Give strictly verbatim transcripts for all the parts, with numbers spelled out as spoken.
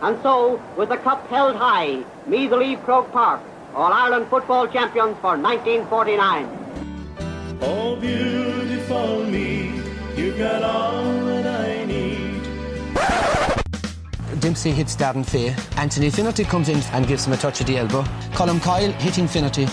And so, with the cup held high, Meath leave Croke Park, All-Ireland football champions for nineteen forty-nine. Oh, beautiful Meath, you've got all that I need. Dempsey hits Darren Fay. Anthony Finnerty comes in and gives him a touch of the elbow. Colm Coyle hitting Finnerty.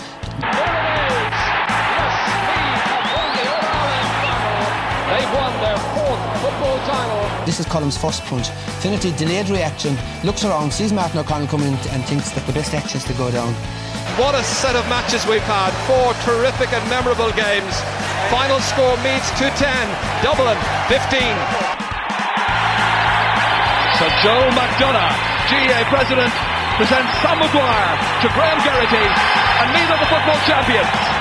They've won their fourth football title. This is Colm's first punch. Finnerty delayed reaction, looks around, sees Martin O'Connell coming in and thinks that the best action is to go down. What a set of matches we've had. Four terrific and memorable games. Final score Meath two ten, Dublin fifteen. So Joe McDonough, G A A President, presents Sam Maguire to Graham Geraghty, and Meath are the football champions.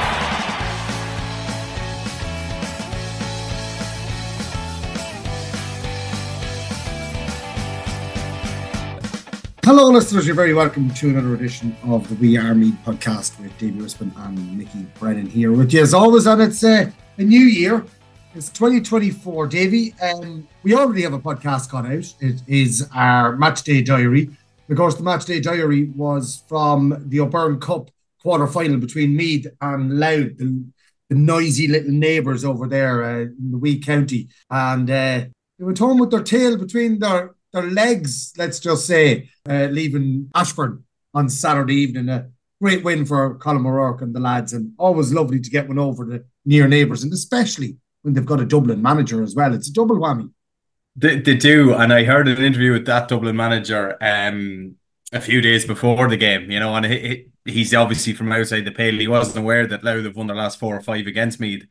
Hello listeners, you're very welcome to another edition of the We Are Meath podcast with Davy Rispin and Mickey Brennan here with you as always, and it's uh, a new year. It's twenty twenty-four, Davy. Um, we already have a podcast gone out. It is our match day diary. Of course, the match day diary was from the O'Byrne Cup quarter final between Meath and Louth, the, the noisy little neighbours over there uh, in the wee county, and uh, they went home with their tail between their their legs, let's just say, uh, leaving Ashburn on Saturday evening. A great win for Colm O'Rourke and the lads, and always lovely to get one over the near neighbours, and especially when they've got a Dublin manager as well. It's a double whammy. They, they do, and I heard an interview with that Dublin manager um, a few days before the game, you know, and he, he, he's obviously from outside the pale. He wasn't aware that Louth have won their last four or five against Meath.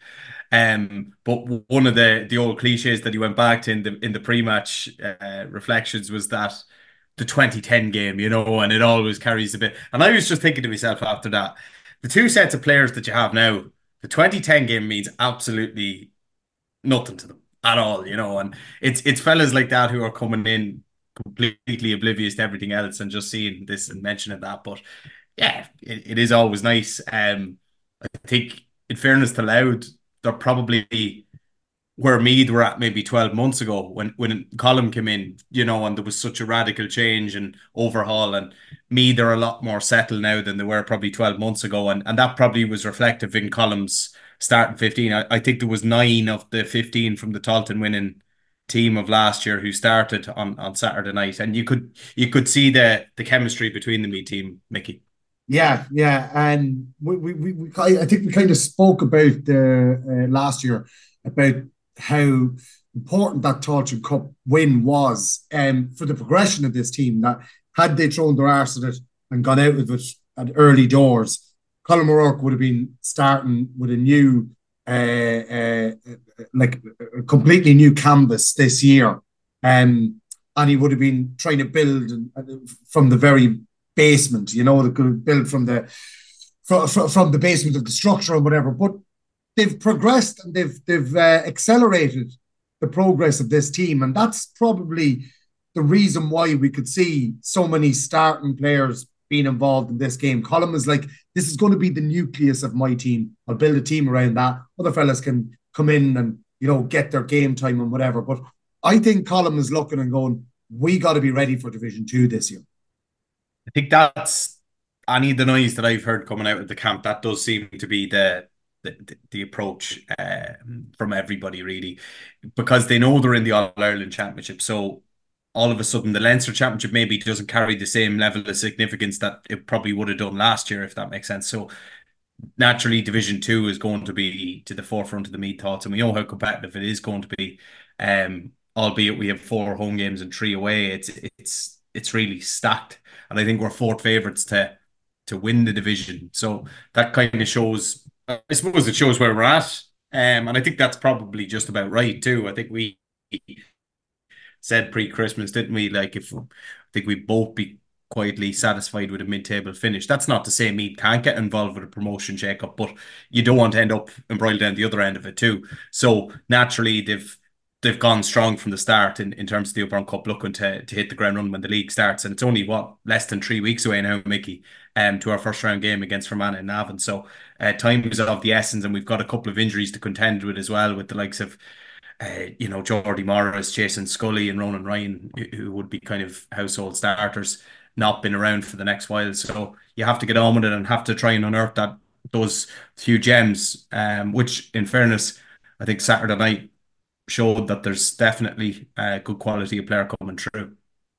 Um, but one of the the old cliches that he went back to in the in the pre-match uh, reflections was that the twenty ten game, you know, and it always carries a bit. And I was just thinking to myself after that, the two sets of players that you have now, the twenty ten game means absolutely nothing to them at all, you know, and it's it's fellas like that who are coming in completely oblivious to everything else and just seeing this and mentioning that. But yeah, it, it is always nice. Um, I think in fairness to Louth, they're probably where Meath were at maybe twelve months ago when, when Colm came in, you know, and there was such a radical change and overhaul, and Meath are a lot more settled now than they were probably twelve months ago. And, and that probably was reflective in Colm's starting fifteen. I, I think there was nine of the fifteen from the Taunton winning team of last year who started on, on Saturday night. And you could you could see the, the chemistry between the Meath team, Mickey. Yeah, yeah, and we, we, we, we I think we kind of spoke about the uh, last year about how important that Taunton Cup win was um, for the progression of this team. That had they thrown their arse at it and gone out with it at early doors, Colm O'Rourke would have been starting with a new, uh, uh, like a completely new canvas this year, um, and he would have been trying to build from the very basement, you know, that could build from the from, from the basement of the structure and whatever. But they've progressed and they've they've uh, accelerated the progress of this team, and that's probably the reason why we could see so many starting players being involved in this game. Colm is like, this is going to be the nucleus of my team. I'll build a team around that. Other fellas can come in and, you know, get their game time and whatever. But I think Colm is looking and going, we got to be ready for Division Two this year. I think that's any of the noise that I've heard coming out of the camp. That does seem to be the the, the approach uh, from everybody, really, because they know they're in the All-Ireland Championship. So all of a sudden, the Leinster Championship maybe doesn't carry the same level of significance that it probably would have done last year, if that makes sense. So naturally, Division Two is going to be to the forefront of the Meath thoughts, and we know how competitive it is going to be. Um, albeit we have four home games and three away, it's it's it's really stacked. And I think we're fourth favourites to to win the division. So that kind of shows, I suppose it shows where we're at. Um, and I think that's probably just about right too. I think we said pre-Christmas, didn't we? Like, if I think we'd both be quietly satisfied with a mid-table finish. That's not to say Meath can't get involved with a promotion shake-up, but you don't want to end up embroiled down the other end of it too. So naturally, they've they've gone strong from the start in, in terms of the O'Byrne Cup, looking to to hit the ground running when the league starts. And it's only, what, less than three weeks away now, Mickey, um, to our first round game against Fermanagh and Navan. So uh, time is of the essence, and we've got a couple of injuries to contend with as well, with the likes of uh, you know, Jordy Morris, Jason Scully, and Ronan Ryan, who who would be kind of household starters, not been around for the next while. So you have to get on with it and have to try and unearth that those few gems. Um, which, in fairness, I think Saturday night showed that there's definitely a good quality of player coming through.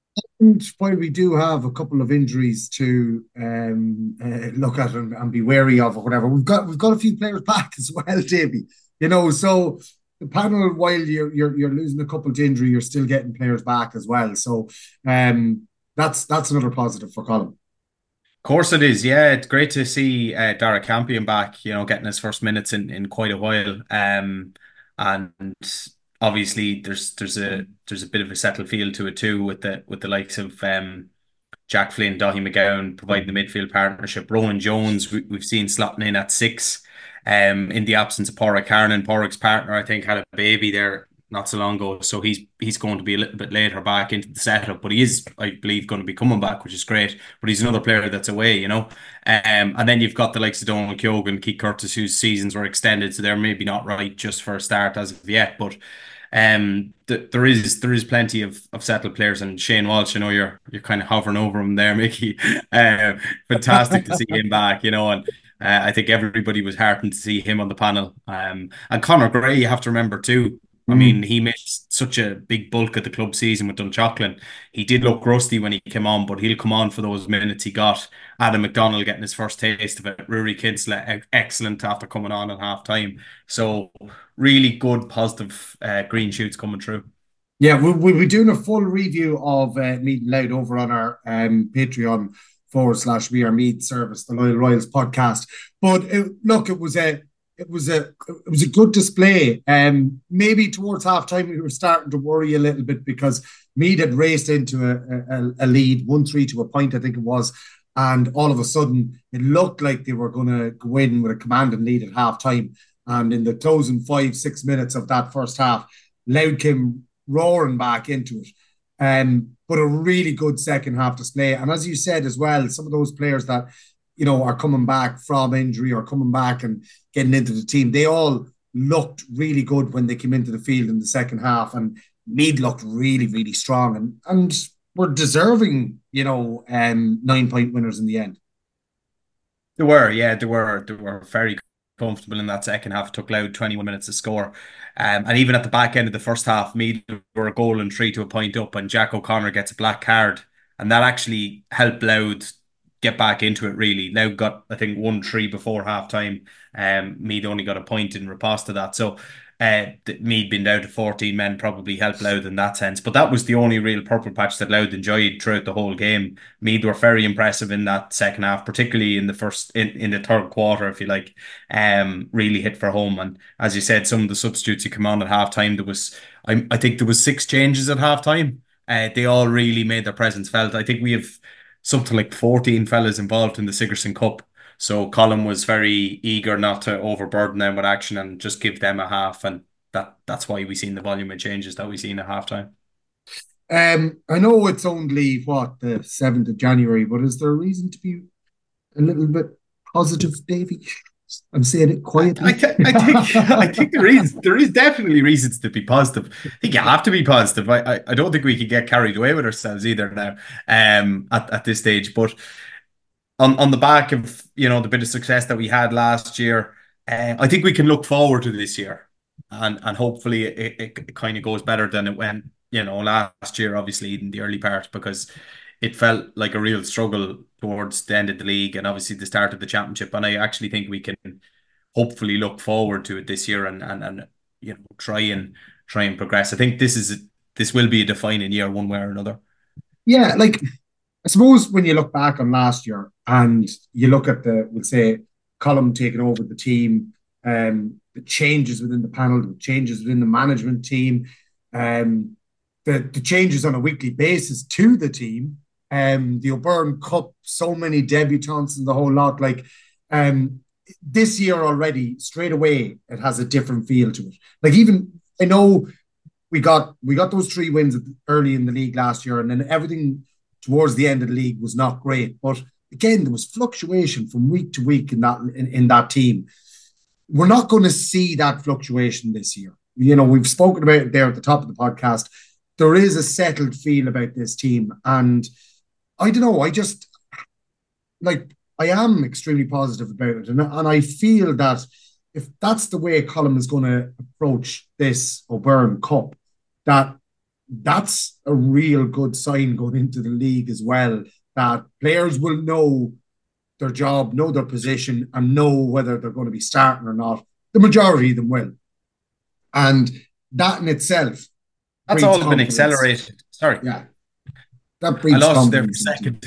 And while we do have a couple of injuries to um, uh, look at and, and be wary of or whatever, we've got we've got a few players back as well, Davy. You know, so the panel, while you're you're you're losing a couple to injury, you're still getting players back as well. So um, that's that's another positive for Colin. Of course it is. Yeah, it's great to see uh, Dara Campion back, you know, getting his first minutes in, in quite a while. Um, and obviously there's there's a there's a bit of a settled feel to it too with the with the likes of um, Jack Flynn, Dahi McGowan providing the midfield partnership. Ronan Jones, we, we've seen slotting in at six. Um, in the absence of Porrick Carnan, Porrick's partner, I think, had a baby there not so long ago, so he's he's going to be a little bit later back into the setup, but he is, I believe, going to be coming back, which is great. But he's another player that's away, you know. Um, and then you've got the likes of Donald Keoghan, Keith Curtis, whose seasons were extended, so they're maybe not right just for a start as of yet. But um, th- there is there is plenty of, of settled players, and Shane Walsh, I know you're you're kind of hovering over him there, Mickey. Uh, fantastic to see him back, you know, and uh, I think everybody was heartened to see him on the panel. Um, and Conor Gray, you have to remember too. I mean, he missed such a big bulk of the club season with Dunchalklin. He did look rusty when he came on, but he'll come on for those minutes he got. Adam McDonald getting his first taste of it. Rory Kinsella, excellent after coming on at half time. So really good, positive uh, green shoots coming through. Yeah, we'll, we'll be doing a full review of uh, Meath Loud over on our um, Patreon forward slash We Are Meath service, the Loyal Royals podcast. But it, look, it was a It was a it was a good display. Um, maybe towards half time we were starting to worry a little bit because Meath had raced into a, a, a lead, one three to a point, I think it was, and all of a sudden it looked like they were going to go in with a commanding lead at half time. And in the closing five six minutes of that first half, Louth came roaring back into it. Um, but a really good second half display. And as you said as well, some of those players that you know, are coming back from injury or coming back and getting into the team, they all looked really good when they came into the field in the second half, and Meath looked really, really strong and and were deserving, you know, um, nine-point winners in the end. They were, yeah, they were. They were very comfortable in that second half. It took Louth twenty-one minutes to score. Um, and even at the back end of the first half, Meath were a goal and three to a point up, and Jack O'Connor gets a black card. And that actually helped Louth get back into it, really. Louth got, I think, one three before half time. Um, Meath only got a point in riposte to that. So uh, Meath being down to fourteen men probably helped Louth in that sense. But that was the only real purple patch that Louth enjoyed throughout the whole game. Meath were very impressive in that second half, particularly in the first, in, in the third quarter, if you like. Um, really hit for home. And as you said, some of the substitutes who come on at half time, there was, I, I think there was six changes at half time. Uh, they all really made their presence felt. I think we have something like fourteen fellas involved in the Sigerson Cup. So Colin was very eager not to overburden them with action and just give them a half. And that that's why we've seen the volume of changes that we've seen at halftime. Um, I know it's only, what, the seventh of January, but is there a reason to be a little bit positive, Davy? I'm saying it quietly. I, th- I think I think there is there is definitely reasons to be positive. I think you have to be positive. I I, I don't think we could get carried away with ourselves either now. Um, at, at this stage, but on on the back of you know the bit of success that we had last year, uh, I think we can look forward to this year, and and hopefully it, it, it kind of goes better than it went. You know, last year, obviously in the early part, because it felt like a real struggle towards the end of the league and obviously the start of the championship. And I actually think we can hopefully look forward to it this year and and, and you know try and try and progress. I think this is a, this will be a defining year one way or another. Yeah, like I suppose when you look back on last year and you look at the, we'll say, Colm taking over the team, um, the changes within the panel, the changes within the management team, um, the the changes on a weekly basis to the team. Um, the O'Byrne Cup, so many debutants and the whole lot. Like um, this year already, straight away, it has a different feel to it. Like even I know we got we got those three wins early in the league last year, and then everything towards the end of the league was not great. But again, there was fluctuation from week to week in that in, in that team. We're not going to see that fluctuation this year. you know, we've spoken about it there at the top of the podcast. There is a settled feel about this team. And I don't know, I just, like, I am extremely positive about it. And, and I feel that if that's the way Colm is going to approach this O'Byrne Cup, that that's a real good sign going into the league as well, that players will know their job, know their position, and know whether they're going to be starting or not. The majority of them will. And that in itself, that's all been accelerated. Sorry. Yeah. That breeds I lost you there for a second.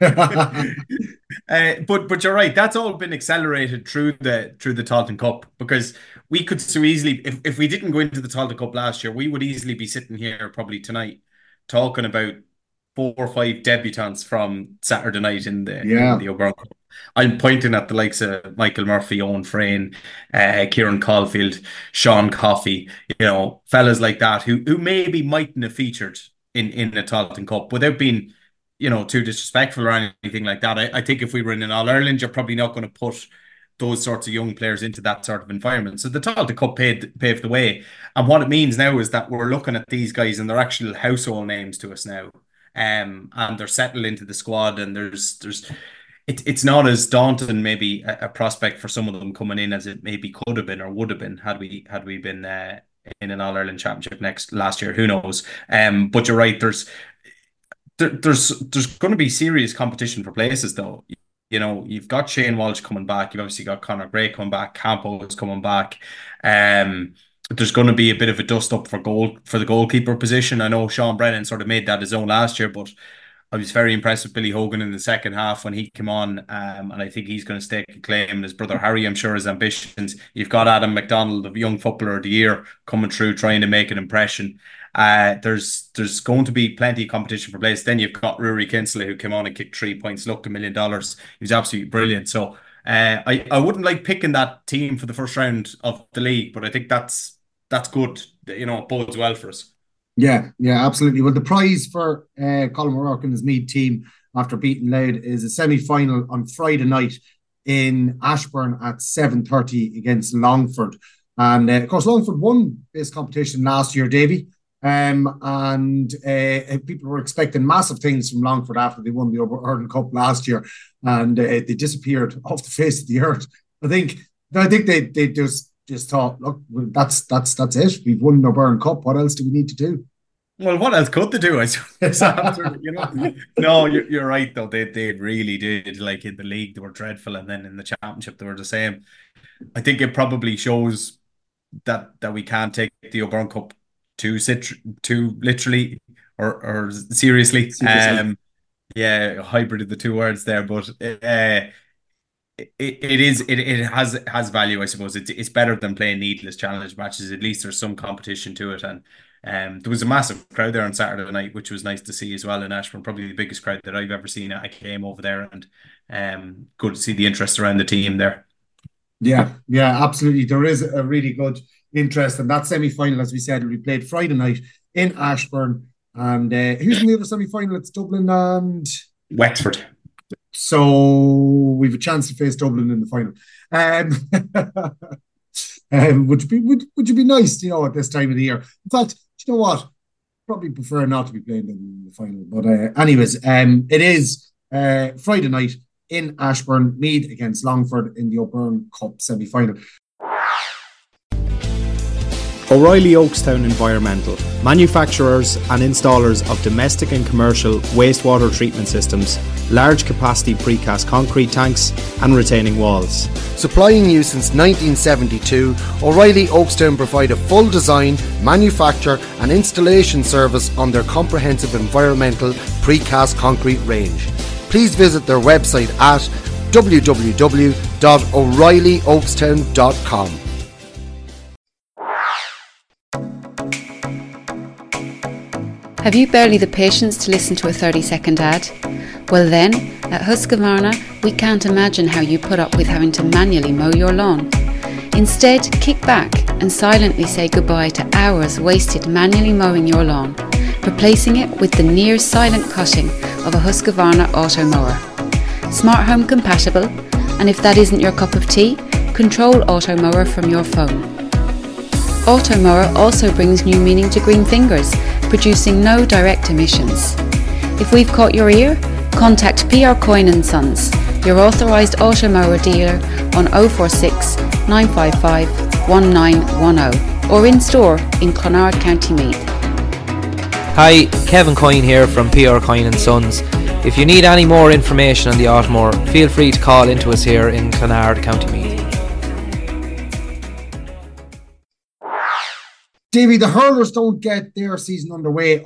uh, but but you're right. That's all been accelerated through the through the Tailteann Cup, because we could so easily, if, if we didn't go into the Tailteann Cup last year, we would easily be sitting here probably tonight talking about four or five debutants from Saturday night in the, yeah. in the O'Byrne Cup. I'm pointing at the likes of Michael Murphy, Owen Frayne, uh, Kieran Caulfield, Sean Coffey, you know, fellas like that who who maybe mightn't have featured in, in the Tailteann Cup without being, you know, too disrespectful or anything like that. I, I think if we were in an All-Ireland, you're probably not going to put those sorts of young players into that sort of environment. So the Tailteann Cup paved, paved the way. And what it means now is that we're looking at these guys and they're actual household names to us now. Um, and they're settled into the squad, and there's there's it, it's not as daunting maybe a, a prospect for some of them coming in as it maybe could have been or would have been had we had we been uh, in an All-Ireland championship next last year. Who knows? Um, but you're right, there's There, there's there's going to be serious competition for places, though. You know, you've got Shane Walsh coming back. You've obviously got Conor Gray coming back. Campo is coming back. Um, there's going to be a bit of a dust up for goal for the goalkeeper position. I know Sean Brennan sort of made that his own last year, but I was very impressed with Billy Hogan in the second half when he came on, um, and I think he's going to stake a claim. And his brother Harry, I'm sure, his ambitions. You've got Adam McDonald, the young footballer of the year, coming through trying to make an impression. Uh, there's there's going to be plenty of competition for place. Then you've got Rory Kinsley, who came on and kicked three points, looked a million dollars. He was absolutely brilliant. So uh, I I wouldn't like picking that team for the first round of the league, but I think that's that's good. You know, it bodes well for us. Yeah, yeah, absolutely. Well, the prize for uh, Colm O'Rourke and his Meath team after beating Louth is a semi-final on Friday night in Ashbourne at seven thirty against Longford. And uh, of course, Longford won this competition last year, Davy. Um, and uh, people were expecting massive things from Longford after they won the O'Byrne Cup last year, and uh, they disappeared off the face of the earth. I think I think they they just just thought, look, well, that's that's that's it. We've won the O'Byrne Cup. What else do we need to do? Well, what else could they do? I suppose. After, you know, no, you're, you're right though. They they really did. Like in the league, they were dreadful, and then in the championship, they were the same. I think it probably shows that that we can't take the O'Byrne Cup too sit too literally or or seriously. seriously. Um, yeah, hybrid of the two words there, but uh, it it is it it has has value. I suppose it's it's better than playing needless challenge matches. At least there's some competition to it, and um, there was a massive crowd there on Saturday night, which was nice to see as well in Ashbourne. Probably the biggest crowd that I've ever seen. I came over there, and um, good to see the interest around the team there. Yeah, yeah, absolutely. There is a really good interest, and that semi-final, as we said, will be played Friday night in Ashbourne. And uh, who's in the other semi-final? It's Dublin and Wexford. So we've a chance to face Dublin in the final. Um, um, would you be would, would you be nice, you know, at this time of the year? In fact, you know what? Probably prefer not to be playing in the final. But uh, anyways, um, it is uh, Friday night in Ashbourne, Meath against Longford in the O'Byrne Cup semi-final. O'Reilly Oakstown Environmental, manufacturers and installers of domestic and commercial wastewater treatment systems, large capacity precast concrete tanks and retaining walls. Supplying you since nineteen seventy-two, O'Reilly Oakstown provide a full design, manufacture and installation service on their comprehensive environmental precast concrete range. Please visit their website at w w w dot o'reilly oakstown dot com. Have you barely the patience to listen to a thirty second ad? Well then, at Husqvarna, we can't imagine how you put up with having to manually mow your lawn. Instead, kick back and silently say goodbye to hours wasted manually mowing your lawn, replacing it with the near silent cutting of a Husqvarna auto mower. Smart home compatible, and if that isn't your cup of tea, control auto mower from your phone. Automower also brings new meaning to green fingers, producing no direct emissions. If we've caught your ear, contact P R Coyne and Sons, your authorised Automower dealer on oh four six, nine five five, one nine one oh or in store in Clonard, County Meath. Hi, Kevin Coyne here from P R Coyne and Sons. If you need any more information on the Automower, feel free to call into us here in Clonard, County Meath. Davy, the hurlers don't get their season underway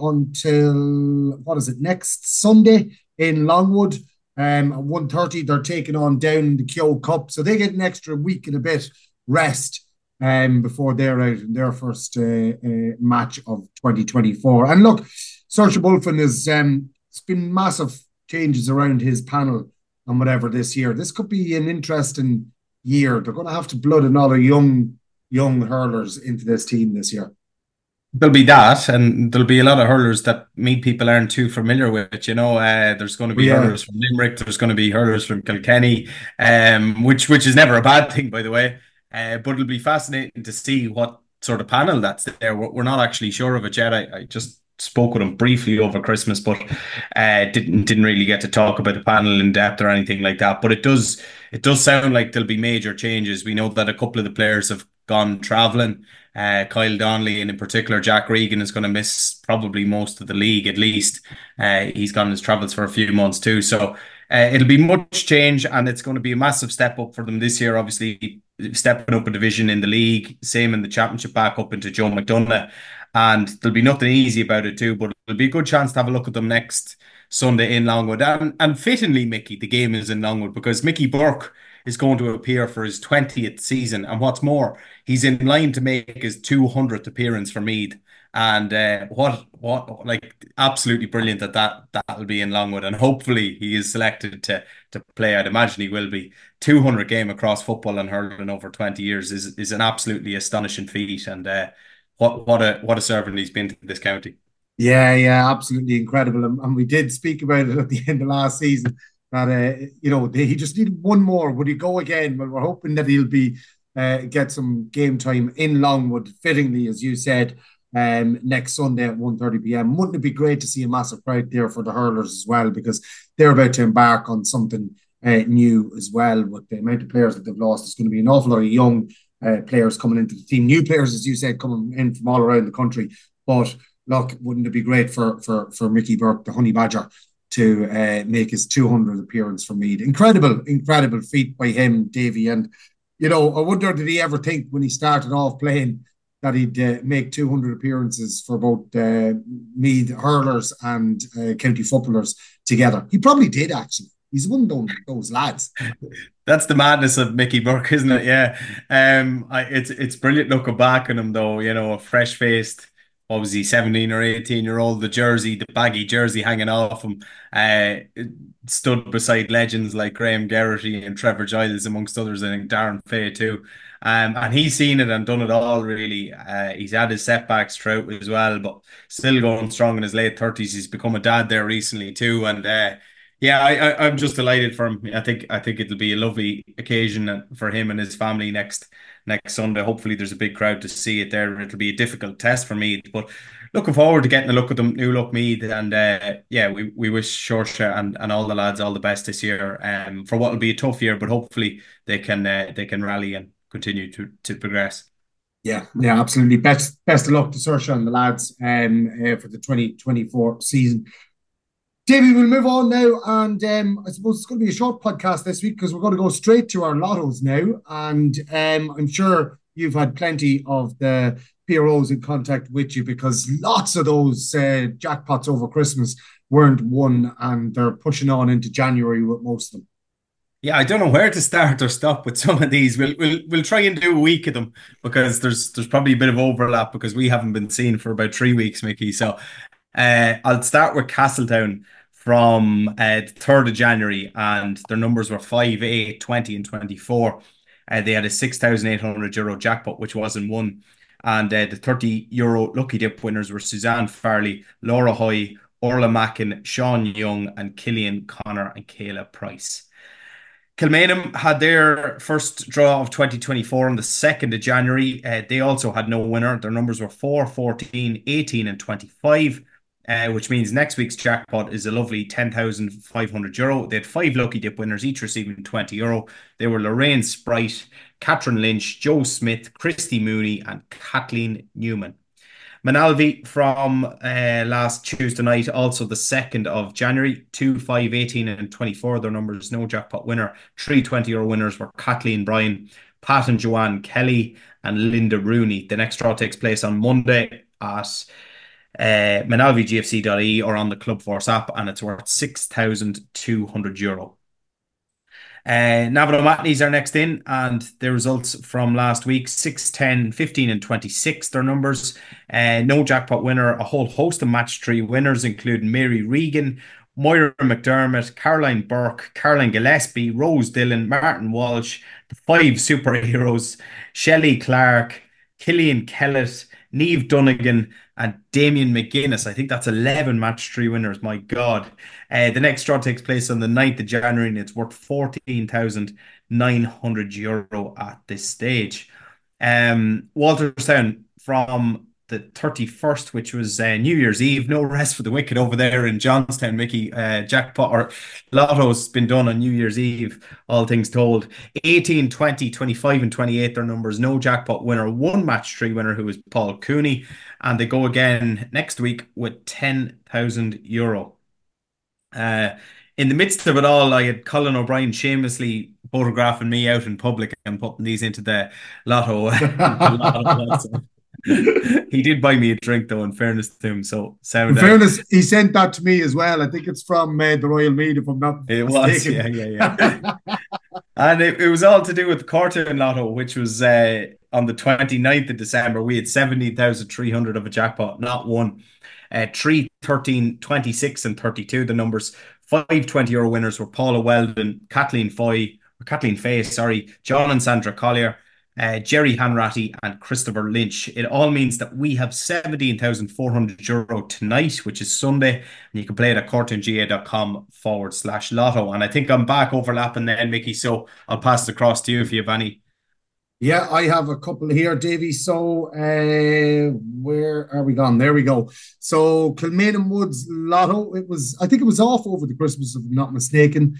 until, what is it, next Sunday in Longwood. Um, at one thirty, they're taking on down the Keogh Cup. So they get an extra week and a bit rest um, before they're out in their first uh, uh, match of twenty twenty-four. And look, Saoirse Bulfin is, um, it's been massive changes around his panel and whatever this year. This could be an interesting year. They're going to have to blood another young, young hurlers into this team this year. There'll be that, and there'll be a lot of hurlers that Meath people aren't too familiar with. You know, uh, there's going to be yeah. hurlers from Limerick, there's going to be hurlers from Kilkenny, um, which which is never a bad thing, by the way. Uh, but it'll be fascinating to see what sort of panel that's there. We're, we're not actually sure of it yet. I, I just spoke with him briefly over Christmas, but uh, didn't didn't really get to talk about the panel in depth or anything like that. But it does it does sound like there'll be major changes. We know that a couple of the players have gone travelling. Uh, Kyle Donnelly and in particular Jack Regan is going to miss probably most of the league at least. Uh, he's gone on his travels for a few months too. So uh, it'll be much change and it's going to be a massive step up for them this year. Obviously stepping up a division in the league, same in the championship, back up into Joe McDonough. And there'll be nothing easy about it too, but it'll be a good chance to have a look at them next Sunday in Longwood. And, and fittingly, Mickey, the game is in Longwood because Mickey Burke is going to appear for his twentieth season. And what's more, he's in line to make his two hundredth appearance for Meath. And uh, what, what, like, absolutely brilliant that, that that'll be in Longwood. And hopefully he is selected to to play. I'd imagine he will be. two hundred game across football and hurling over twenty years is, is an absolutely astonishing feat. And uh, what, what, a, what a servant he's been to this county. Yeah, yeah, absolutely incredible. And, and we did speak about it at the end of last season. That uh, you know, they, he just needed one more. Would he go again? Well, we're hoping that he'll be uh, get some game time in Longwood, fittingly, as you said, um, next Sunday at one thirty p m. Wouldn't it be great to see a massive crowd there for the hurlers as well, because they're about to embark on something uh, new as well with the amount of players that they've lost. There's going to be an awful lot of young uh, players coming into the team, new players, as you said, coming in from all around the country. But look, wouldn't it be great for for for Mickey Burke, the Honey Badger, to uh, make his two hundredth appearance for Meath. Incredible, incredible feat by him, Davy. And, you know, I wonder, did he ever think when he started off playing that he'd uh, make two hundred appearances for both uh, Meath hurlers and uh, county footballers together? He probably did, actually. He's one of those, those lads. That's the madness of Mickey Burke, isn't it? Yeah. Um, I, it's, it's brilliant looking back on him, though, you know, a fresh-faced, what was he, seventeen or eighteen year old, the jersey, the baggy jersey hanging off him, uh, stood beside legends like Graham Geraghty and Trevor Giles, amongst others, I think Darren Fay too. Um, and he's seen it and done it all, really. Uh, he's had his setbacks throughout as well, but still going strong in his late thirties. He's become a dad there recently too. And uh, yeah, I, I, I'm just delighted for him. I think I think it'll be a lovely occasion for him and his family next next Sunday. Hopefully there's a big crowd to see it there. It'll be a difficult test for Meath, but looking forward to getting a look at them, new look Meath. And uh, yeah, we, we wish Saoirse and, and all the lads all the best this year um, for what will be a tough year, but hopefully they can uh, they can rally and continue to to progress. Yeah, yeah, absolutely. Best best of luck to Saoirse and the lads um, uh, for the twenty twenty-four season. Davey, we'll move on now, and um, I suppose it's going to be a short podcast this week because we're going to go straight to our lottos now, and um, I'm sure you've had plenty of the P R Os in contact with you because lots of those uh, jackpots over Christmas weren't won, and they're pushing on into January with most of them. Yeah, I don't know where to start or stop with some of these. We'll we'll we'll try and do a week of them because there's there's probably a bit of overlap because we haven't been seen for about three weeks, Mickey. So uh, I'll start with Castletown from uh, the third of January, and their numbers were five, eight, twenty and twenty-four. Uh, they had a six thousand eight hundred euro jackpot, which wasn't won. And uh, the thirty euro lucky dip winners were Suzanne Farley, Laura Hoy, Orla Mackin, Sean Young, and Killian Connor and Kayla Price. Kilmainham had their first draw of twenty twenty-four on the second of January. Uh, they also had no winner. Their numbers were four, fourteen, eighteen and twenty-five, uh, which means next week's jackpot is a lovely ten thousand five hundred euro. They had five lucky dip winners, each receiving twenty euro. They were Lorraine Sprite, Catherine Lynch, Joe Smith, Christy Mooney and Kathleen Newman. Manalvi from uh, last Tuesday night, also the second of January, two, five, eighteen and twenty-four. Their numbers, no jackpot winner. Three twenty euro winners were Kathleen Bryan, Pat and Joanne Kelly and Linda Rooney. The next draw takes place on Monday at uh, manalvi g f c dot i e or on the Club Force app, and it's worth six thousand two hundred euro. Uh, Navan O'Mahony's are next in, and the results from last week, six, ten, fifteen and twenty-six, their numbers. Uh, no jackpot winner. A whole host of match three winners, including Mary Regan, Moira McDermott, Caroline Burke, Caroline Gillespie, Rose Dillon, Martin Walsh, the five superheroes, Shelley Clark, Killian Kellett, Niamh Dunnigan and Damien McGuinness. I think that's eleven match three winners. My God. Uh, the next draw takes place on the ninth of January and it's worth fourteen thousand nine hundred euro at this stage. Um, Walterstown from the thirty-first, which was uh, New Year's Eve. No rest for the wicked over there in Johnstown, Mickey. Uh, jackpot or lotto's been done on New Year's Eve, all things told. eighteen, twenty, twenty-five and twenty-eight, their numbers. No jackpot winner. One match three winner who is Paul Cooney. And they go again next week with ten thousand euro. Uh, in the midst of it all, I had Colin O'Brien shamelessly photographing me out in public and putting these into the lotto. the lotto He did buy me a drink, though, in fairness to him. So, sound in fairness, he sent that to me as well. I think it's from uh, the Royal Mead, if I'm not it mistaken. was, yeah, yeah, yeah. And it, it was all to do with the Cortown Lotto, which was uh, on the twenty-ninth of December. We had seventeen thousand three hundred of a jackpot, not one. Uh, three, thirteen, twenty-six and thirty-two, the numbers. Five twenty euro winners were Paula Weldon, Kathleen Foy, or Kathleen Fay, sorry, John and Sandra Collier, Uh, Jerry Hanratty and Christopher Lynch. It all means that we have seventeen thousand four hundred euro tonight, which is Sunday, and you can play it at cortownga.com forward slash lotto. And I think I'm back overlapping then, Mickey, so I'll pass it across to you if you have any. Yeah, I have a couple here, Davey. So uh, where are we gone? There we go. So Kilmainham Woods Lotto, it was, I think it was off over the Christmas, if I'm not mistaken.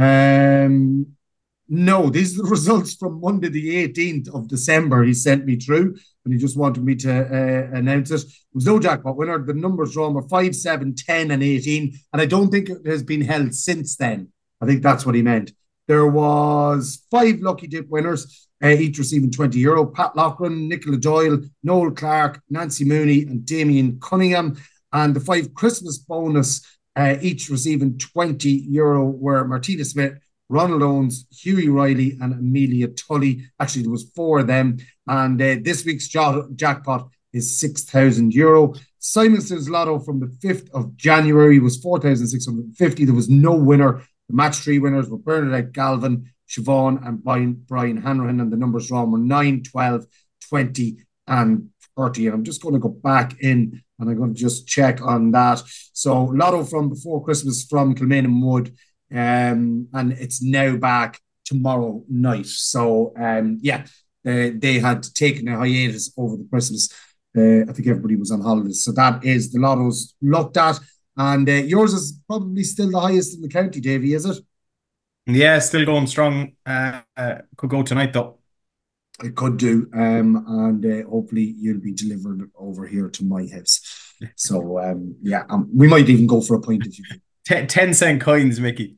Um, No, these are the results from Monday, the eighteenth of December. He sent me through and he just wanted me to uh, announce it. There was no jackpot winner. The numbers drawn were five, seven, ten and eighteen. And I don't think it has been held since then. I think that's what he meant. There was five lucky dip winners, uh, each receiving twenty euro. Pat Loughran, Nicola Doyle, Noel Clark, Nancy Mooney and Damien Cunningham. And the five Christmas bonus, uh, each receiving twenty euro, were Martina Smith, Ronald Owens, Hughie Riley and Amelia Tully. Actually, there was four of them. And uh, this week's jo- jackpot is six thousand euro. Simonson's Lotto from the fifth of January was four thousand six hundred fifty. There was no winner. The match three winners were Bernadette Galvin, Siobhan and Brian, Brian Hanrahan. And the numbers drawn were nine, twelve, twenty and thirty. And I'm just going to go back in and I'm going to just check on that. So Lotto from before Christmas from Kilmainham Wood. Um, and it's now back tomorrow night. So um, yeah, they, they had taken a hiatus over the Christmas. Uh, I think everybody was on holidays. So that is the Lottos looked at. And uh, yours is probably still the highest in the county, Davey, is it? Yeah, still going strong. Uh, uh, could go tonight, though. It could do. Um, and uh, hopefully you'll be delivered over here to my house. So um, yeah, um, we might even go for a pint if you can. Ten, ten cent coins, Mickey.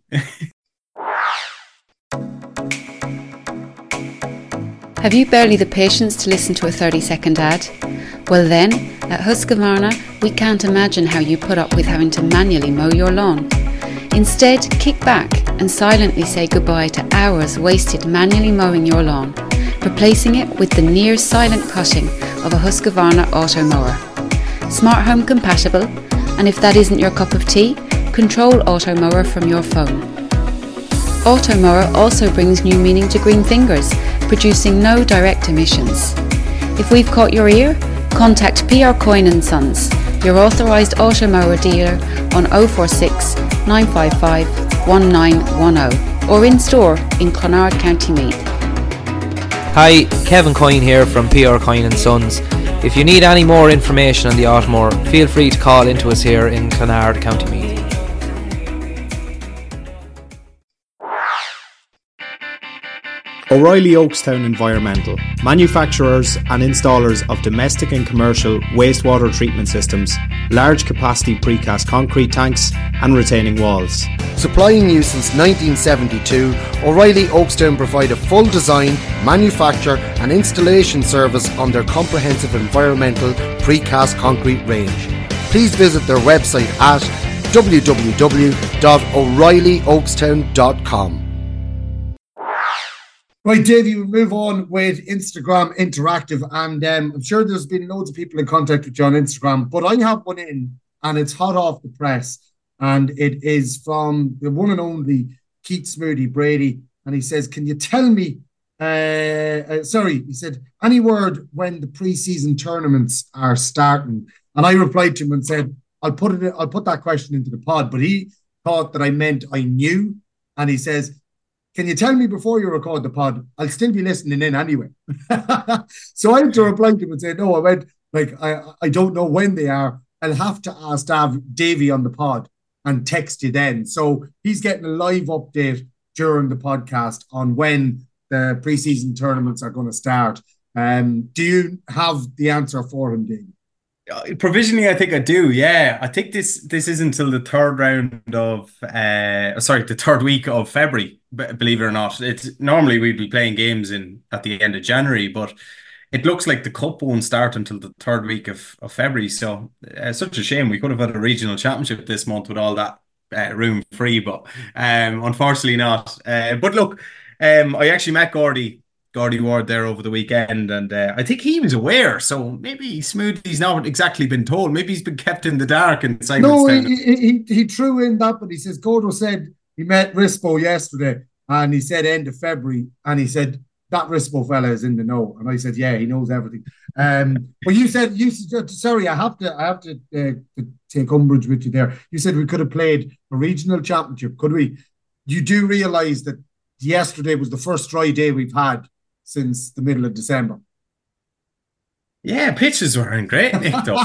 Have you barely the patience to listen to a thirty second ad? Well then, at Husqvarna, we can't imagine how you put up with having to manually mow your lawn. Instead, kick back and silently say goodbye to hours wasted manually mowing your lawn, replacing it with the near silent cutting of a Husqvarna auto mower. Smart home compatible, and if that isn't your cup of tea, control Auto Mower from your phone. Auto Mower also brings new meaning to green fingers, producing no direct emissions. If we've caught your ear, contact P R Coyne and Sons, your authorised Auto Mower dealer on oh four six, nine five five, one nine one oh or in store in Clonard, County Meath. Hi, Kevin Coyne here from P R Coyne and Sons. If you need any more information on the Otmore, feel free to call into us here in Clonard, County Meath. O'Reilly Oakstown Environmental, manufacturers and installers of domestic and commercial wastewater treatment systems, large capacity precast concrete tanks and retaining walls. Supplying you since nineteen seventy-two, O'Reilly Oakstown provide a full design, manufacture and installation service on their comprehensive environmental precast concrete range. Please visit their website at w w w dot o'reilly oakstown dot com. Right, Davey, we'll move on with Instagram Interactive, and um, I'm sure there's been loads of people in contact with you on Instagram, but I have one in, and it's hot off the press, and it is from the one and only Keith Smoothie Brady, and he says, can you tell me, uh, uh, sorry, he said, any word when the pre-season tournaments are starting? And I replied to him and said, I'll put it, I'll put that question into the pod, but he thought that I meant I knew, and he says, can you tell me before you record the pod? I'll still be listening in anyway. So I had to reply to him and say, no, I went, like, I, I don't know when they are. I'll have to ask Dav, Davey on the pod and text you then. So he's getting a live update during the podcast on when the preseason tournaments are going to start. Um, do you have the answer for him, Davey? Provisionally, I think I do. Yeah, I think this this is until the third round of, uh, sorry, the third week of February. Believe it or not, it's normally we'd be playing games in at the end of January, but it looks like the cup won't start until the third week of, of February. So, uh, such a shame. We could have had a regional championship this month with all that uh, room free, but um, unfortunately not. Uh, but look, um, I actually met Gordy. Gordy Ward there over the weekend, and uh, I think he was aware. So maybe Smoothie's not exactly been told. Maybe he's been kept in the dark in Simonstown. No, he, he, he threw in that, but he says Gordo said he met Rispo yesterday, and he said end of February, and he said that Rispo fella is in the know, and I said yeah, he knows everything. Um, but you said you sorry, I have to I have to, uh, to take umbrage with you there. You said we could have played a regional championship, could we? You do realise that yesterday was the first dry day we've had since the middle of December. Yeah, pitches weren't great, Nick, though.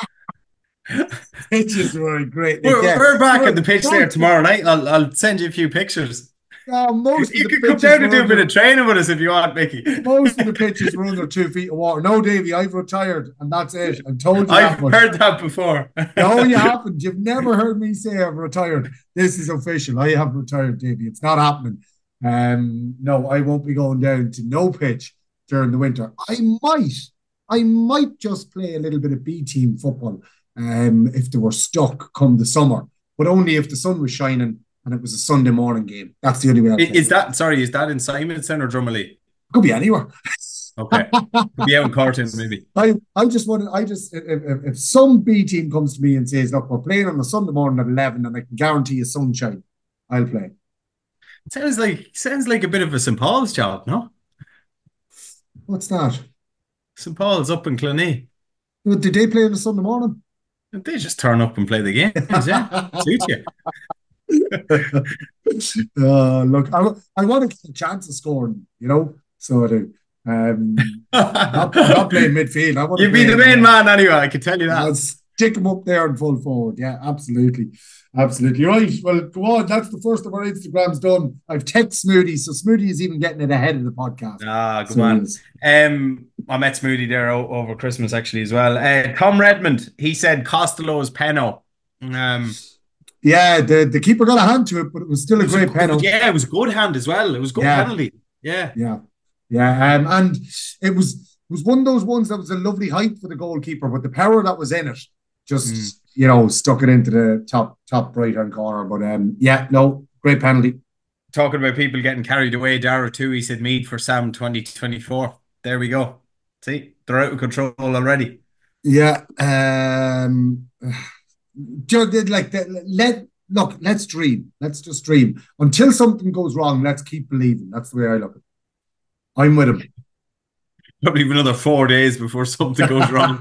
Pitches weren't great. We're, yeah. we're back we're, at the pitch there tomorrow night. I'll, I'll send you a few pictures. Uh, most you can come down and do a bit of training with us if you want, Mickey. Most of the pitches were under two feet of water. No, Davey, I've retired, and that's it. I've told you I've that heard that before. No, you haven't. You've never heard me say I've retired. This is official. I have retired, Davey. It's not happening. Um, no, I won't be going down to no pitch during the winter. I might, I might just play a little bit of B team football um, if they were stuck come the summer, but only if the sun was shining and it was a Sunday morning game. That's the only way I'll play. Is that, sorry, is that in Simonstown or Drummondley? Could be anywhere. Okay. Could be out in Corton, maybe. I, I just want to, I just, if, if, if some B team comes to me and says, look, we're playing on a Sunday morning at eleven and I can guarantee you sunshine, I'll play. Sounds like sounds like a bit of a Saint Paul's job, no? What's that? Saint Paul's up in Cluny. Well, did they play on a Sunday morning? They just turn up and play the games, yeah. Suit you. uh, look, I, I want to get a chance of scoring, you know, so I do. Um, not, not playing midfield. I want You'd be the main man anyway, I can tell you that. I'll stick him up there and full forward. Yeah, absolutely. Absolutely right. Well, go on. That's the first of our Instagrams done. I've texted Smoothie, so Smoothie is even getting it ahead of the podcast. Ah, good so man. Um, I met Smoothie there o- over Christmas actually as well. Uh, Tom Redmond, he said Costello's penno. Um, yeah, the, the keeper got a hand to it, but it was still a it great a, penalty. Yeah, it was a good hand as well. It was a good yeah. penalty. Yeah, yeah, yeah. Um, and it was it was one of those ones that was a lovely height for the goalkeeper, but the power that was in it just. Mm. You know, stuck it into the top top right hand corner. But um, yeah, no, great penalty. Talking about people getting carried away, Dara too. He said Meath for Sam twenty twenty-four. There we go. See, they're out of control already. Yeah. Um, like the, let look. Let's dream. Let's just dream until something goes wrong. Let's keep believing. That's the way I look at it. I'm with him. Probably another four days before something goes wrong.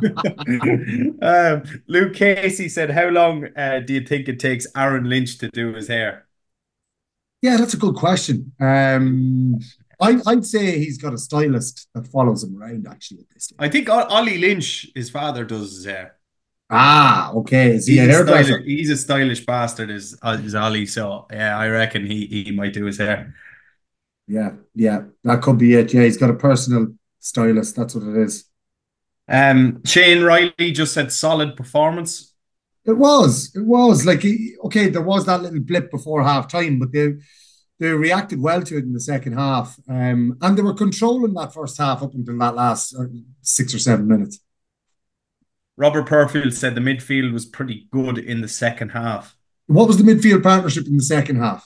um, Luke Casey said, how long uh, do you think it takes Aaron Lynch to do his hair? Yeah, that's a good question. Um, I, I'd say he's got a stylist that follows him around, actually, at this stage. I think Ollie Lynch, his father, does. Uh, ah, okay. Is he he's a a hairdresser? stylish, he's a stylish bastard, is, is Ollie. So, yeah, I reckon he, he might do his hair. Yeah, yeah, that could be it. Yeah, he's got a personal stylist. That's what it is. Um, Shane Riley just said solid performance. It was. It was like okay. There was that little blip before half time, but they they reacted well to it in the second half, um, and they were controlling that first half up until that last uh, six or seven minutes. Robert Purfield said the midfield was pretty good in the second half. What was the midfield partnership in the second half?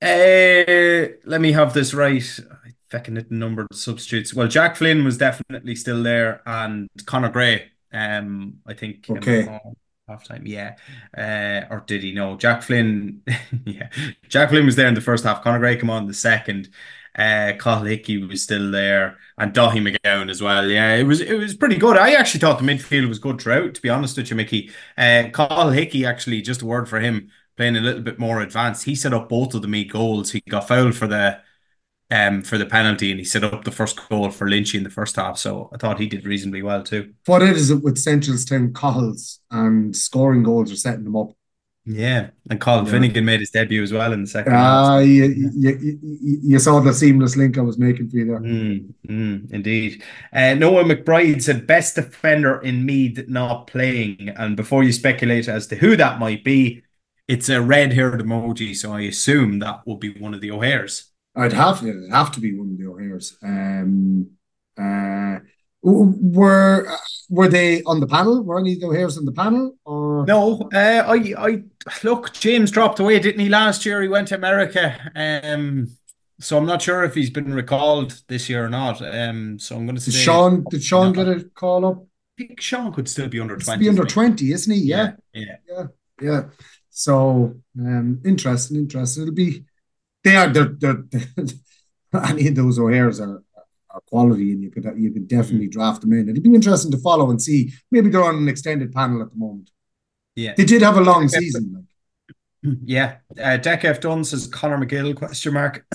Uh, let me have this right. I fucking hit the number of substitutes. Well, Jack Flynn was definitely still there, and Conor Gray. Um, I think. Okay. Um, half time, yeah. Uh, or did he? No, Jack Flynn. yeah, Jack Flynn was there in the first half. Conor Gray came on in the second. Uh, Cathal Hickey was still there, and Daithí McGowan as well. Yeah, it was it was pretty good. I actually thought the midfield was good throughout, to be honest with you, Mickey. Uh, Cathal Hickey, actually, just a word for him, playing a little bit more advanced. He set up both of the Meath goals. He got fouled for the um for the penalty, and he set up the first goal for Lynchy in the first half. So I thought he did reasonably well too. What is it with Centralstown Cahals and scoring goals are setting them up? Yeah, and Colin yeah. Finnegan made his debut as well in the second uh, half. You, you, you, you saw the seamless link I was making for you there. Mm, mm, indeed. Uh, Noah McBride said best defender in Meath not playing. And before you speculate as to who that might be, it's a red-haired emoji, so I assume that will be one of the O'Hares. I'd have to, it'd have to be one of the O'Hares. Um, uh, were were they on the panel? Were any of the O'Hares on the panel? Or no? Uh, I I look. James dropped away, didn't he? Last year he went to America. Um, so I'm not sure if he's been recalled this year or not. Um, so I'm going to say. Did Sean? Did Sean get a call up? I think Sean could still be under twenty. Be under twenty, isn't he? Yeah, yeah, yeah, yeah. yeah. So um, interesting, interesting. It'll be. They are. They're. they're, they're any of those O'Hares are. are quality, and you could you could definitely draft them in. It'd be interesting to follow and see. Maybe they're on an extended panel at the moment. Yeah, they did have a long season. Like. Yeah, uh, Deck F Dunn says Conor McGill question mark.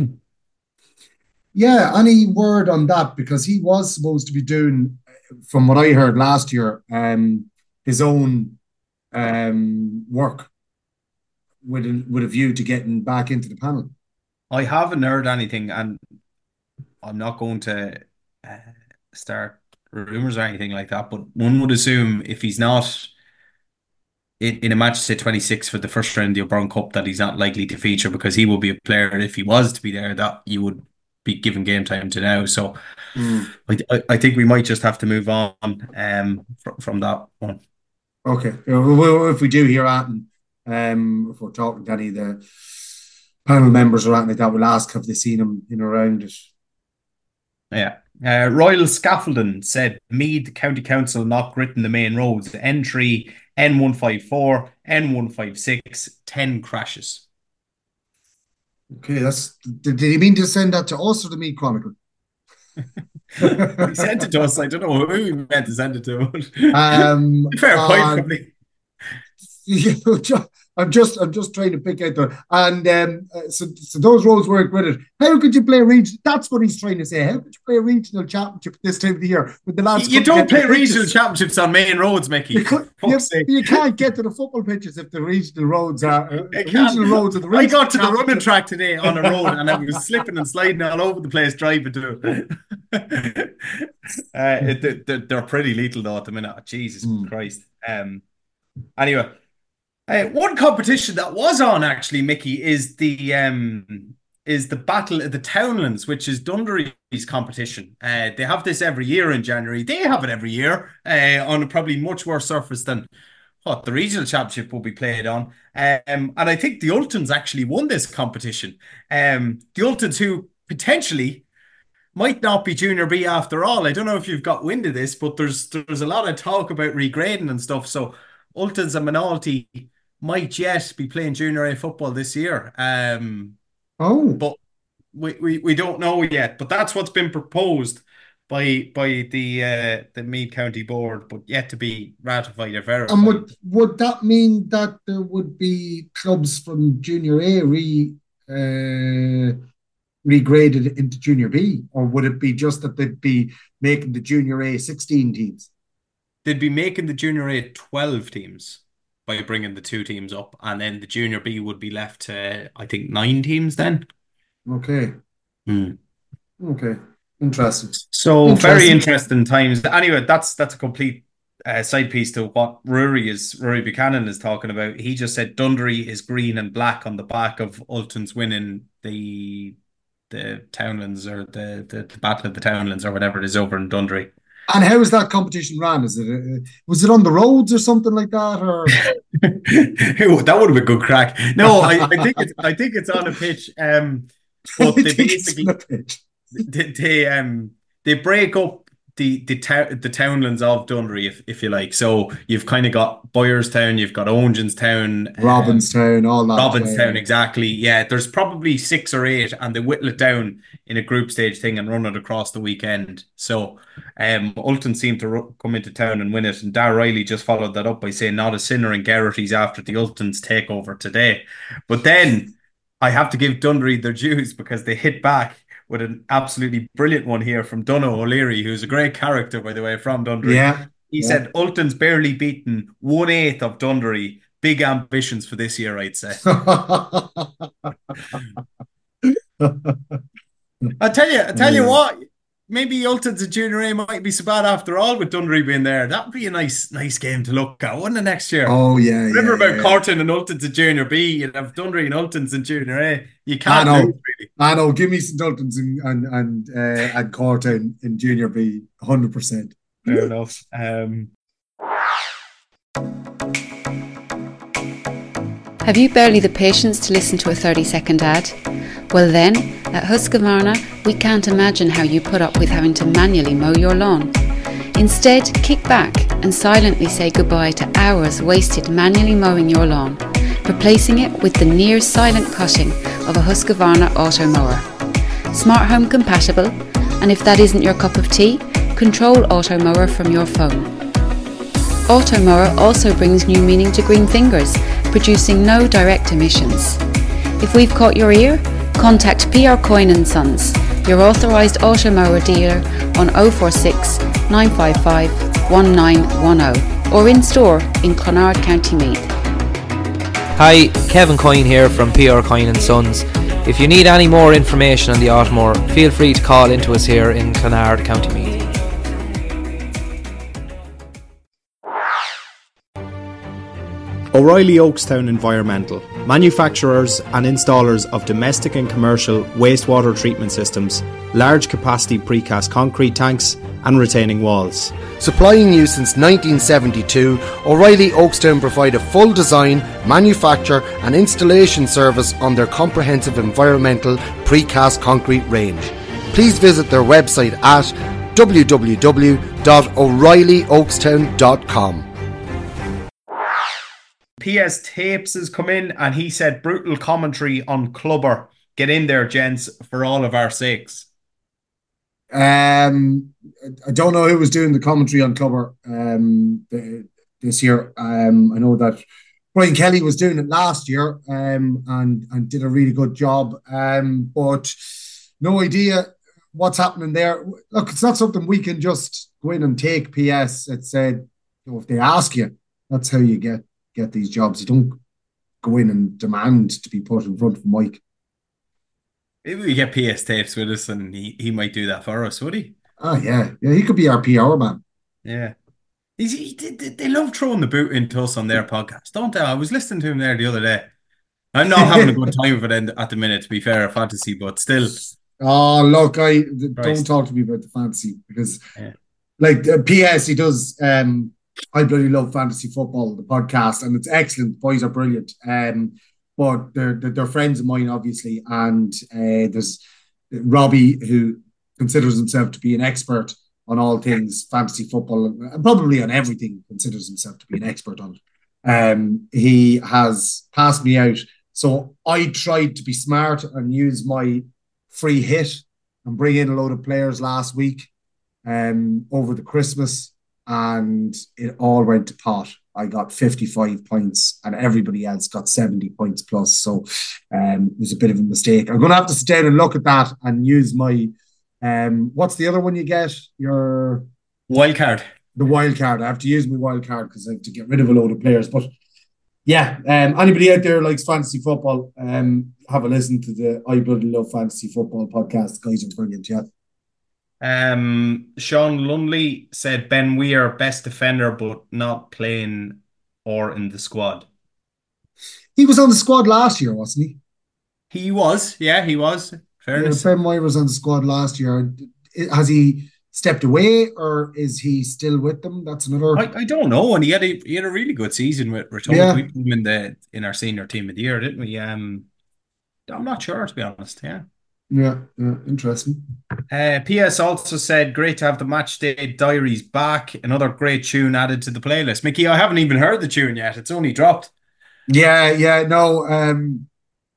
Yeah, any word on that, because he was supposed to be doing, from what I heard last year, um, his own um work with a, with a view to getting back into the panel. I haven't heard anything, and I'm not going to uh, start rumours or anything like that, but one would assume if he's not in, in a match, say twenty-six for the first round of the O'Byrne Cup, that he's not likely to feature, because he will be a player, if he was to be there, that you would be given game time to now. So mm. I, I think we might just have to move on um, from, from that one. Okay. Well, if we do hear that, and um, if we're talking to any of the panel members or anything like that, we'll ask, have they seen him in around it? Yeah. Uh, Royal Scaffolding said Meath County Council not gritting the main roads. N three, N one fifty-four, N one fifty-six, ten crashes. Okay, that's. Did, did he mean to send that to us or the Meath Chronicle? He sent it to us. I don't know who he meant to send it to. Um, Fair point, uh, probably. I'm just, I'm just trying to pick out there. And um, so, so those roads weren't gritted. How could you play a region? That's what he's trying to say. How could you play a regional championship this time of the year with the lads? You don't play regional championships on main roads, Mickey. You, could, you, you can't get to the football pitches if the regional roads are uh, regional roads. Are the I got to the running track today on a road, and I was slipping and sliding all over the place driving to it. uh, it they're, they're pretty lethal though at the minute. Oh, Jesus mm. Christ. Um. Anyway. Uh, one competition that was on actually, Mickey, is the um is the Battle of the Townlands, which is Dunderee's competition. Uh, they have this every year in January. They have it every year uh, on a probably much worse surface than what the regional championship will be played on. Um, and I think the Ultons actually won this competition. Um, the Ultons, who potentially might not be Junior B after all. I don't know if you've got wind of this, but there's there's a lot of talk about regrading and stuff. So Ultons and Minalty might yet be playing junior A football this year. Um, oh, but we, we, we don't know yet. But that's what's been proposed by by the uh, the Meath County Board, but yet to be ratified or verified. And would would that mean that there would be clubs from junior A re uh, regraded into Junior B, or would it be just that they'd be making the Junior A sixteen teams? They'd be making the Junior A twelve teams by bringing the two teams up, and then the Junior B would be left to, I think, nine teams then. Okay. Hmm. Okay. Interesting. So Interesting. very interesting times. Anyway, that's that's a complete uh, side piece to what Rory is Rory Buchanan is talking about. He just said Dundry is green and black on the back of Ultan's winning the the Townlands or the, the, the Battle of the Townlands or whatever it is over in Dundry. And how is that competition ran? Is it uh, was it on the roads or something like that, or that would have been good crack? No, I, I think it's I think it's on a pitch. Um, but they basically they, they um they break up the the ta- the townlands of Dundry, if if you like. So you've kind of got Boyerstown, you've got Owengenstown, Robinstown, um, all that. Robinstown, yeah. Exactly. Yeah, there's probably six or eight, and they whittle it down in a group stage thing and run it across the weekend. So um, Ultan seemed to ru- come into town and win it, and Dar Riley just followed that up by saying not a sinner in Geraghty's after the Ultans takeover today. But then I have to give Dundry their dues because they hit back with an absolutely brilliant one here from Donogh O'Leary, who's a great character, by the way, from Dundry. Yeah. He yeah. said, Ultan's barely beaten one-eighth of Dundry. Big ambitions for this year, I'd say. I tell you, I tell you what, maybe Ultan's and Junior A might be so bad after all with Dundry being there. That would be a nice nice game to look at, wouldn't it, next year? Oh, yeah, Remember yeah, about yeah. Corton and Ultan's and Junior B, you'd have Dundry and Ultan's and Junior A. You can't I know, lose, really. I know, give me Saint Ultan's and and, and, uh, and Corton in Junior B, one hundred percent. Fair enough. Um... Have you barely the patience to listen to a thirty second ad? Well then, at Husqvarna, we can't imagine how you put up with having to manually mow your lawn. Instead, kick back and silently say goodbye to hours wasted manually mowing your lawn, replacing it with the near silent cutting of a Husqvarna auto mower. Smart home compatible, and if that isn't your cup of tea, control auto mower from your phone. Auto mower also brings new meaning to green fingers, producing no direct emissions. If we've caught your ear, contact P R Coyne and Sons, your authorised auto mower dealer on oh four six, nine five five, one nine one oh or in store in Clonard, County Meath. Hi, Kevin Coyne here from P R Coyne and Sons. If you need any more information on the Automower, feel free to call into us here in Clonard, County Meath. O'Reilly Oakstown Environmental, manufacturers and installers of domestic and commercial wastewater treatment systems, large capacity precast concrete tanks and retaining walls. Supplying you since nineteen seventy-two, O'Reilly Oakstown provide a full design, manufacture and installation service on their comprehensive environmental precast concrete range. Please visit their website at w w w dot o'reilly oakstown dot com. P S Tapes has come in and he said brutal commentary on Clubber. Get in there, gents, for all of our sakes. Um, I don't know who was doing the commentary on Clubber um, the, this year. Um, I know that Brian Kelly was doing it last year um, and, and did a really good job. Um, but no idea what's happening there. Look, it's not something we can just go in and take P S. It said, you know, if they ask you, that's how you get get these jobs. You don't go in and demand to be put in front of Mike. Maybe we get P S Tapes with us and he, he might do that for us, would he? Oh, yeah. Yeah, he could be our P R man. Yeah. He's, he, they, they love throwing the boot into us on their podcast, don't they? I was listening to him there the other day. I'm not having a good time with it at the minute, to be fair, fantasy, but still. Oh, look, I Christ. don't talk to me about the fantasy because, yeah. like, uh, P S, he does... Um, I bloody love fantasy football, the podcast, and it's excellent. The boys are brilliant. Um, but they're, they're they're friends of mine, obviously. And uh, there's Robbie, who considers himself to be an expert on all things fantasy football, and probably on everything, considers himself to be an expert on it. Um, he has passed me out. So I tried to be smart and use my free hit and bring in a load of players last week um, over the Christmas. And it all went to pot. I got fifty-five points and everybody else got seventy points plus. So um, it was a bit of a mistake. I'm going to have to sit down and look at that and use my, um, what's the other one you get? Your wild card. The wild card. I have to use my wild card because I have to get rid of a load of players. But yeah, um, anybody out there likes fantasy football, um, have a listen to the I Bloody Love Fantasy Football podcast. Guys are brilliant, yeah. Um, Sean Lumley said Ben Weir best defender, but not playing or in the squad. He was on the squad last year, wasn't he? He was, yeah, he was. Fairness. Yeah, Ben Weir was on the squad last year. Has he stepped away, or is he still with them? That's another. I, I don't know. And he had a he had a really good season with Return. Yeah. We put him in the in our senior team of the year, didn't we? Um, I'm not sure, to be honest. Yeah. Yeah, yeah, interesting. Uh, P S also said, great to have the match day diaries back. Another great tune added to the playlist. Mickey, I haven't even heard the tune yet. It's only dropped. Yeah, yeah, no. Um,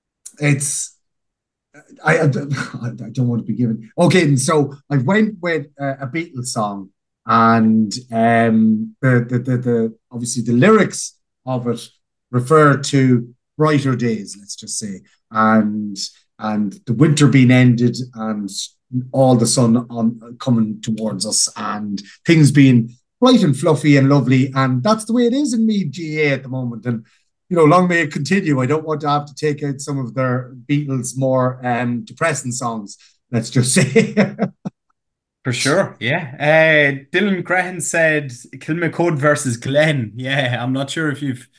it's I, I, I don't want to be given. Okay, and so I went with uh, a Beatles song, and um, the, the the the obviously the lyrics of it refer to brighter days. Let's just say, and. and the winter being ended and all the sun on coming towards us and things being bright and fluffy and lovely. And that's the way it is in Meath G A at the moment. And, you know, long may it continue. I don't want to have to take out some of their Beatles more um, depressing songs, let's just say. For sure, yeah. Uh, Dylan Crahan said Kilmacud versus Glen. Yeah, I'm not sure if you've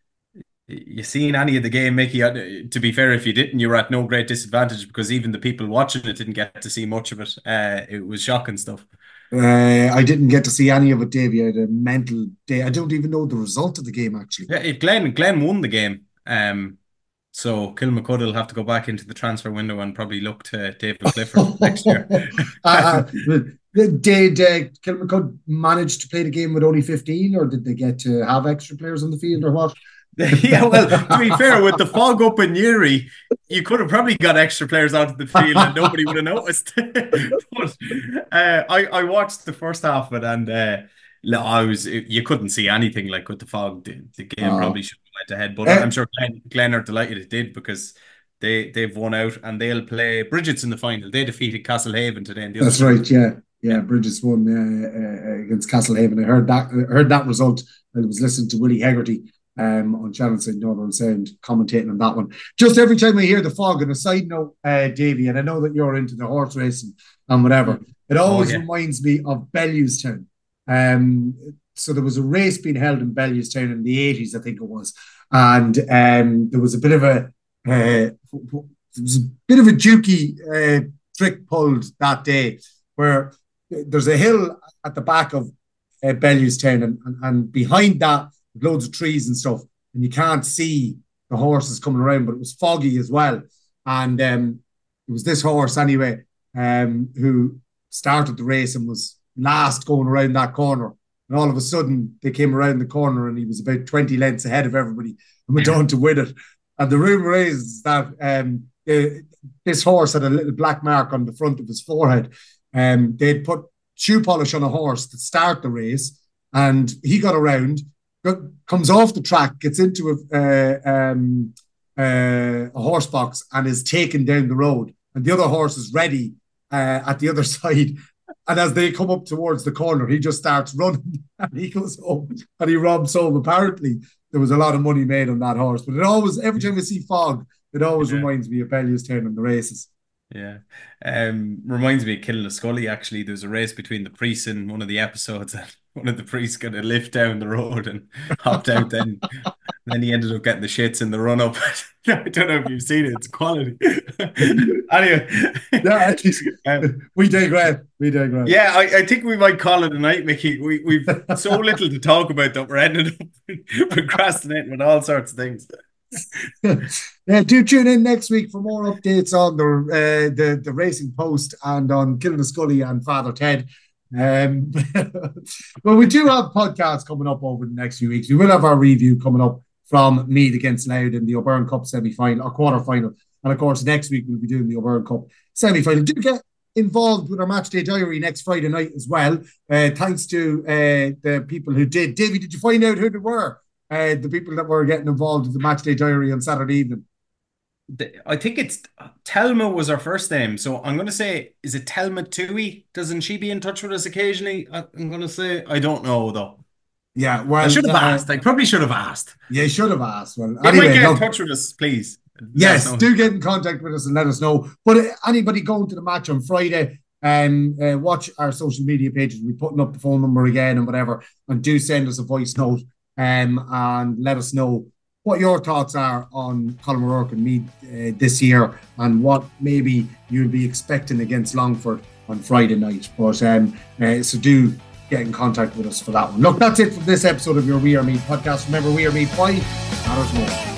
You seen any of the game, Mickey? To be fair, if you didn't, you were at no great disadvantage because even the people watching it didn't get to see much of it. Uh, it was shocking stuff. Uh, I didn't get to see any of it, Davey. I had a mental day. I don't even know the result of the game, actually. Yeah, if Glen Glen won the game. Um, so Kilmacud will have to go back into the transfer window and probably look to David Clifford next year. uh, did uh, Kilmacud manage to play the game with only fifteen, or did they get to have extra players on the field, or what? Yeah, well, to be fair, with the fog up in Newry, you could have probably got extra players onto the field and nobody would have noticed. But uh, I, I watched the first half of it, and uh, I was you couldn't see anything. Like with the fog, the, the game oh. probably should have went ahead. But uh, I'm sure Glen, Glen are delighted it did because they, they've won out and they'll play Bridget's in the final. They defeated Castlehaven today. In the That's right, yeah. Yeah, Bridget's won uh, uh, against Castlehaven. I heard that I heard that result. I was listening to Willie Hegarty Um, on Channel Side Northern Sound, commentating on that one. Just every time I hear the fog, and a side note, uh, Davey, and I know that you're into the horse racing and whatever, it always oh, yeah. reminds me of Bellewstown. Um, so there was a race being held in Bellewstown in the eighties, I think it was, and um, there was a bit of a uh, there was a bit of a jukey uh, trick pulled that day, where there's a hill at the back of uh, Bellewstown, and, and, and behind that loads of trees and stuff, and you can't see the horses coming around, but it was foggy as well. And um, it was this horse anyway um, who started the race and was last going around that corner. And all of a sudden, they came around the corner and he was about twenty lengths ahead of everybody and went on to win it. And the rumour is that um, uh, this horse had a little black mark on the front of his forehead. Um, they'd put shoe polish on a horse to start the race, and he got around, comes off the track, gets into a, uh, um, uh, a horse box and is taken down the road. And the other horse is ready uh, at the other side. And as they come up towards the corner, he just starts running and he goes home and he robs home. Apparently, there was a lot of money made on that horse. But it always, every time I see fog, it always yeah. reminds me of Bellewstown and the races. Yeah. Um, reminds me of Killascully, actually. There's a race between the priests in one of the episodes, and one of the priests got a lift down the road and hopped out then. And then he ended up getting the shits in the run up. I don't know if you've seen it, it's quality. Anyway. Yeah, at least, um, we digress. We digress. Yeah, I, I think we might call it a night, Mickey. We, we've so little to talk about that we're ending up procrastinating with all sorts of things. Yeah, do tune in next week for more updates on the uh, the the Racing Post and on Killascully and Father Ted. Um, well, we do have podcasts coming up over the next few weeks. We will have our review coming up from Meath against Louth in the O'Byrne Cup semi-final or quarter-final, and of course next week we'll be doing the O'Byrne Cup semi-final. Do get involved with our match day diary next Friday night as well. Uh, thanks to uh, the people who did. Davey, did you find out who they were? Uh, the people that were getting involved with the match day diary on Saturday evening. I think it's Telma was her first name, so I'm going to say, is it Telma Tui? Doesn't she be in touch with us occasionally? I'm going to say, I don't know though. Yeah, well, I should have uh, asked. I probably should have asked. Yeah, you should have asked. Well, they anyway, might get no, in touch with us, please. Yes, do get in contact with us and let us know. But uh, anybody going to the match on Friday, um, uh, watch our social media pages. We're putting up the phone number again and whatever, and do send us a voice note um, and let us know what your thoughts are on Colin O'Rourke and Meath uh, this year, and what maybe you'll be expecting against Longford on Friday night. But um, uh, so do get in contact with us for that one. Look, that's it for this episode of your We Are Meath podcast. Remember, We Are Meath, why matters more.